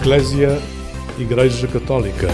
Eclésia, Igreja Católica.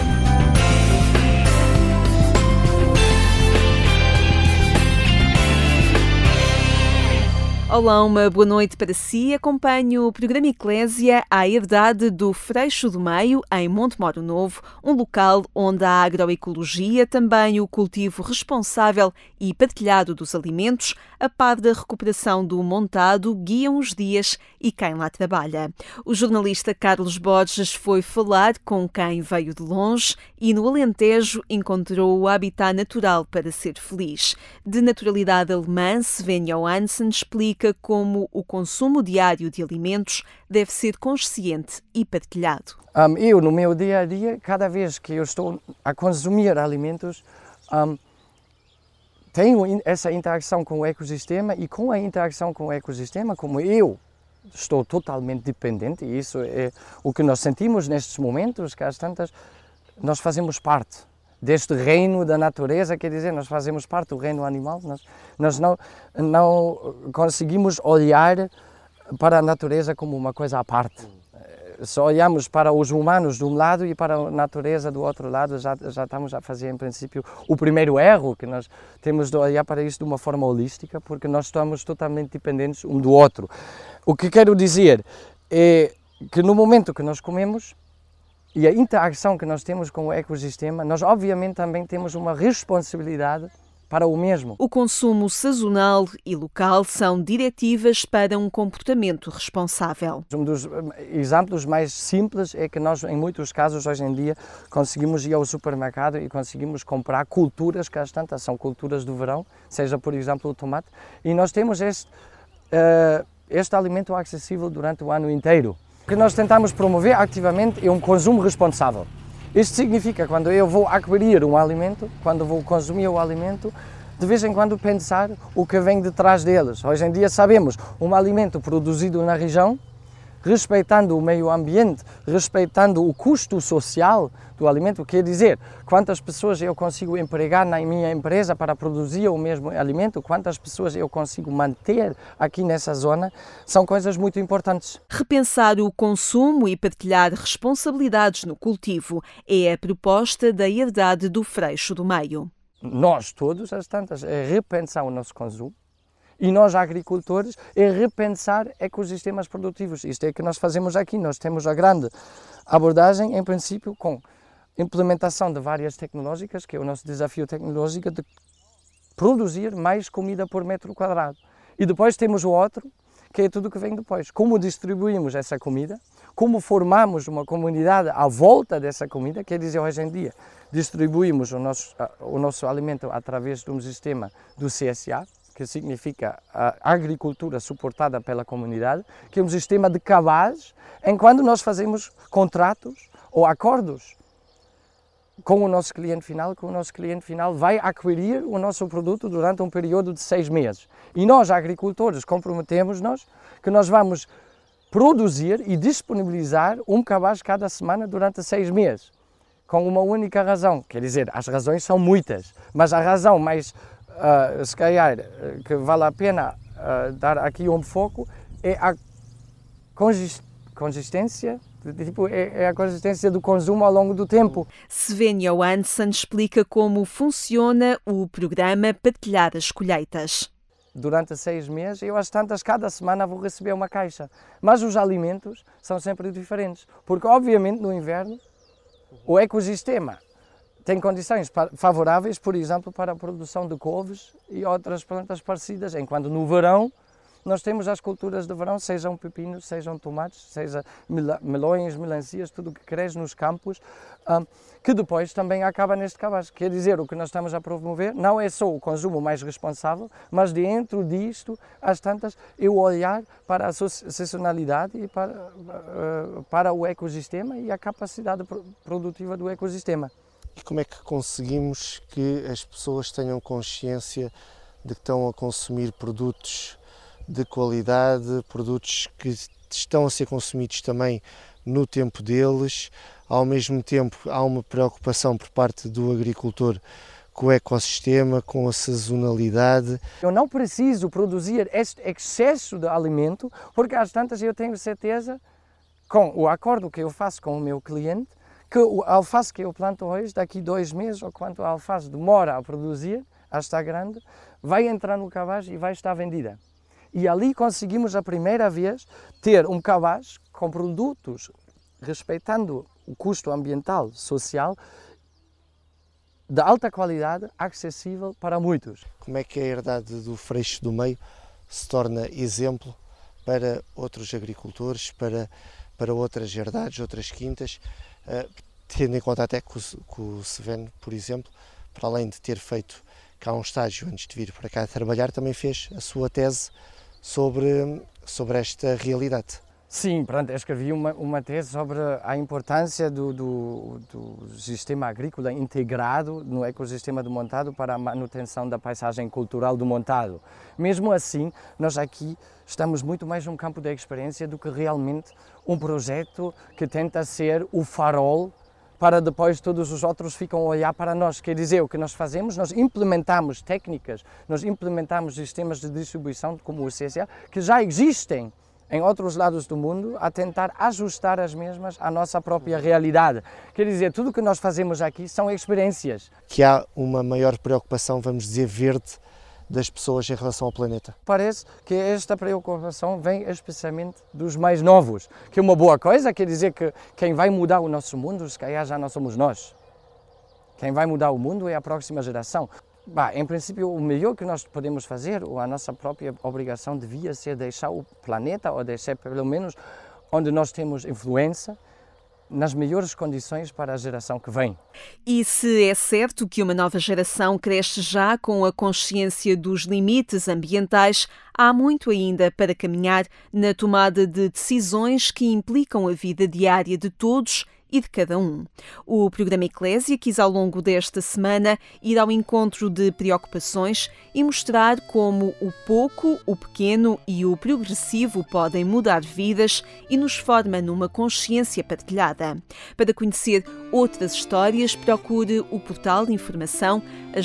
Olá, uma boa noite para si. Acompanho o programa Eclésia à herdade do Freixo do Meio, em Monte Moro Novo, um local onde a agroecologia, também o cultivo responsável e partilhado dos alimentos, a par da recuperação do montado, guiam os dias e quem lá trabalha. O jornalista Carlos Borges foi falar com quem veio de longe e no Alentejo encontrou o habitat natural para ser feliz. De naturalidade alemã, Svenja Johansen explica como o consumo diário de alimentos deve ser consciente e partilhado. Eu, no meu dia-a-dia, cada vez que eu estou a consumir alimentos, tenho essa interação com o ecossistema e com a interação com o ecossistema, como eu estou totalmente dependente, e isso é o que nós sentimos nestes momentos, que às tantas nós fazemos parte deste reino da natureza, quer dizer, nós fazemos parte do reino animal, nós não conseguimos olhar para a natureza como uma coisa à parte. Só olhamos para os humanos de um lado e para a natureza do outro lado, já estamos a fazer, em princípio, o primeiro erro, que nós temos de olhar para isso de uma forma holística, porque nós estamos totalmente dependentes um do outro. O que quero dizer é que no momento que nós comemos, e a interação que nós temos com o ecossistema, nós obviamente também temos uma responsabilidade para o mesmo. O consumo sazonal e local são diretivas para um comportamento responsável. Um dos exemplos mais simples é que nós, em muitos casos, hoje em dia, conseguimos ir ao supermercado e conseguimos comprar culturas, que às tantas são culturas do verão, seja, por exemplo, o tomate, e nós temos este alimento acessível durante o ano inteiro. O que nós tentamos promover ativamente é um consumo responsável. Isto significa, quando eu vou adquirir um alimento, quando vou consumir o alimento, de vez em quando pensar o que vem detrás deles. Hoje em dia sabemos, um alimento produzido na região, respeitando o meio ambiente, respeitando o custo social do alimento, quer dizer, quantas pessoas eu consigo empregar na minha empresa para produzir o mesmo alimento, quantas pessoas eu consigo manter aqui nessa zona, são coisas muito importantes. Repensar o consumo e partilhar responsabilidades no cultivo é a proposta da herdade do Freixo do Meio. Nós todos, às tantas, é repensar o nosso consumo. E nós, agricultores, é repensar ecossistemas produtivos. Isto é o que nós fazemos aqui. Nós temos a grande abordagem, em princípio, com implementação de várias tecnológicas, que é o nosso desafio tecnológico de produzir mais comida por metro quadrado. E depois temos o outro, que é tudo que vem depois. Como distribuímos essa comida, como formamos uma comunidade à volta dessa comida, quer dizer, hoje em dia, distribuímos o nosso alimento através de um sistema do CSA, que significa a agricultura suportada pela comunidade, que é um sistema de cabaz, em quando nós fazemos contratos ou acordos com o nosso cliente final, que o nosso cliente final vai adquirir o nosso produto durante um período de 6 meses. E nós, agricultores, comprometemos-nos que nós vamos produzir e disponibilizar um cabaz cada semana durante 6 meses, com uma única razão. Quer dizer, as razões são muitas, mas a razão mais se calhar que vale a pena dar aqui um foco é a consistência, é a consistência do consumo ao longo do tempo. Svenja Johansen explica como funciona o programa Partilhar as Colheitas. Durante 6 meses, eu às tantas, cada semana vou receber uma caixa, mas os alimentos são sempre diferentes, porque obviamente no inverno o ecossistema tem condições favoráveis, por exemplo, para a produção de couves e outras plantas parecidas, enquanto no verão nós temos as culturas de verão, sejam pepinos, sejam tomates, sejam melões, melancias, tudo o que cresce nos campos, que depois também acaba neste cabaz. Quer dizer, o que nós estamos a promover não é só o consumo mais responsável, mas dentro disto, às tantas, eu olhar para a sazonalidade e para o ecossistema e a capacidade produtiva do ecossistema. E como é que conseguimos que as pessoas tenham consciência de que estão a consumir produtos de qualidade, produtos que estão a ser consumidos também no tempo deles? Ao mesmo tempo, há uma preocupação por parte do agricultor com o ecossistema, com a sazonalidade. Eu não preciso produzir este excesso de alimento, porque às tantas eu tenho certeza com o acordo que eu faço com o meu cliente, que a alface que eu planto hoje, daqui 2 meses, ou quanto a alface demora a produzir, a estar grande, vai entrar no cabaz e vai estar vendida. E ali conseguimos a primeira vez ter um cabaz com produtos respeitando o custo ambiental, social, de alta qualidade, acessível para muitos. Como é que a herdade do Freixo do Meio se torna exemplo para outros agricultores, para outras herdades, outras quintas, tendo em conta até que o Seveno, por exemplo, para além de ter feito cá um estágio antes de vir para cá trabalhar, também fez a sua tese sobre esta realidade. Sim, pronto, eu escrevi uma tese sobre a importância do sistema agrícola integrado no ecossistema do Montado para a manutenção da paisagem cultural do Montado. Mesmo assim, nós aqui estamos muito mais num campo de experiência do que realmente um projeto que tenta ser o farol para depois todos os outros ficam a olhar para nós. Quer dizer, o que nós fazemos, nós implementamos técnicas, nós implementamos sistemas de distribuição como o CSA, que já existem em outros lados do mundo, a tentar ajustar as mesmas à nossa própria realidade. Quer dizer, tudo o que nós fazemos aqui são experiências. Que há uma maior preocupação, vamos dizer, verde das pessoas em relação ao planeta. Parece que esta preocupação vem especialmente dos mais novos, que é uma boa coisa, quer dizer que quem vai mudar o nosso mundo, se calhar já não somos nós. Quem vai mudar o mundo é a próxima geração. Em princípio, o melhor que nós podemos fazer, ou a nossa própria obrigação, devia ser deixar o planeta, ou deixar pelo menos onde nós temos influência, nas melhores condições para a geração que vem. E se é certo que uma nova geração cresce já com a consciência dos limites ambientais, há muito ainda para caminhar na tomada de decisões que implicam a vida diária de todos e de cada um. O programa Eclésia quis, ao longo desta semana, ir ao encontro de preocupações e mostrar como o pouco, o pequeno e o progressivo podem mudar vidas e nos forma numa consciência partilhada. Para conhecer outras histórias, procure o portal de informação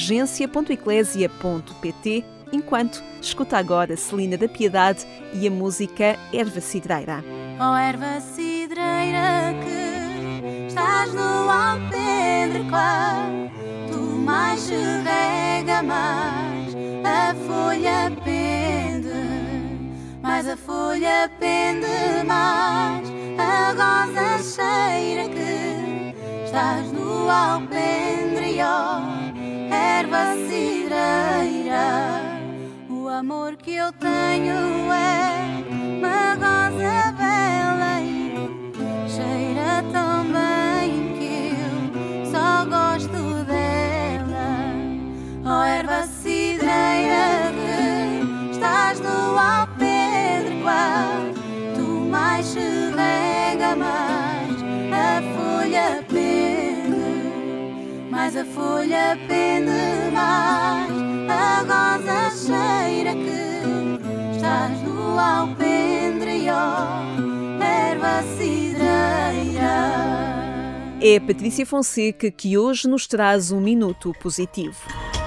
agência.eclésia.pt, enquanto escuta agora Celina da Piedade e a música Erva Cidreira. Oh, erva cidreira que estás no alpendre, quanto mais se rega, mais a folha pende, mais a folha pende, mais a rosa cheira que estás no alpendre, ó, erva cidreira. O amor que eu tenho é uma rosa bela e cheira tão bem que eu só gosto dela. Oh, erva cidreira que estás no alpendre, quanto mais se rega, mais a folha pende, mais a folha pende, mais a rosa cheira que estás no alpendre, ó, erva cidreira. É a Patrícia Fonseca que hoje nos traz um minuto positivo.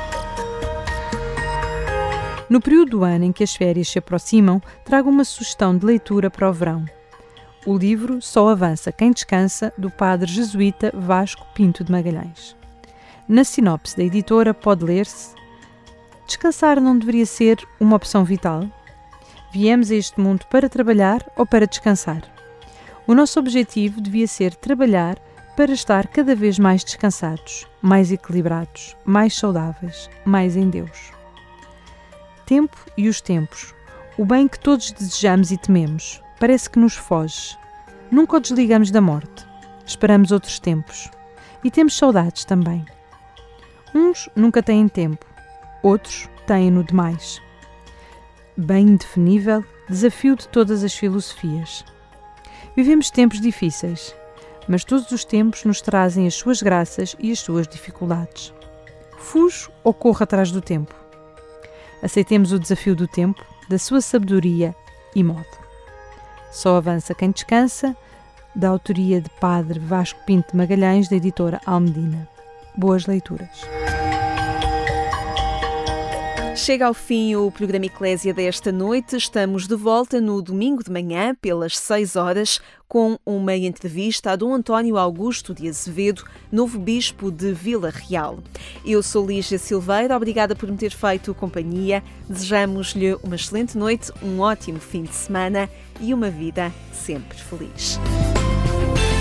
No período do ano em que as férias se aproximam, trago uma sugestão de leitura para o verão. O livro Só Avança Quem Descansa, do padre jesuíta Vasco Pinto de Magalhães. Na sinopse da editora pode ler-se: descansar não deveria ser uma opção vital? Viemos a este mundo para trabalhar ou para descansar? O nosso objetivo devia ser trabalhar para estar cada vez mais descansados, mais equilibrados, mais saudáveis, mais em Deus. Tempo e os tempos, o bem que todos desejamos e tememos, parece que nos foge. Nunca o desligamos da morte. Esperamos outros tempos. E temos saudades também. Uns nunca têm tempo, outros têm-no demais. Bem indefinível, desafio de todas as filosofias. Vivemos tempos difíceis, mas todos os tempos nos trazem as suas graças e as suas dificuldades. Fujo ou corro atrás do tempo? Aceitemos o desafio do tempo, da sua sabedoria e modo. Só avança quem descansa, da autoria de padre Vasco Pinto de Magalhães, da editora Almedina. Boas leituras. Chega ao fim o programa Eclésia desta noite. Estamos de volta no domingo de manhã, pelas 6 horas, com uma entrevista a Dom António Augusto de Azevedo, novo bispo de Vila Real. Eu sou Lígia Silveira, obrigada por me ter feito companhia. Desejamos-lhe uma excelente noite, um ótimo fim de semana e uma vida sempre feliz.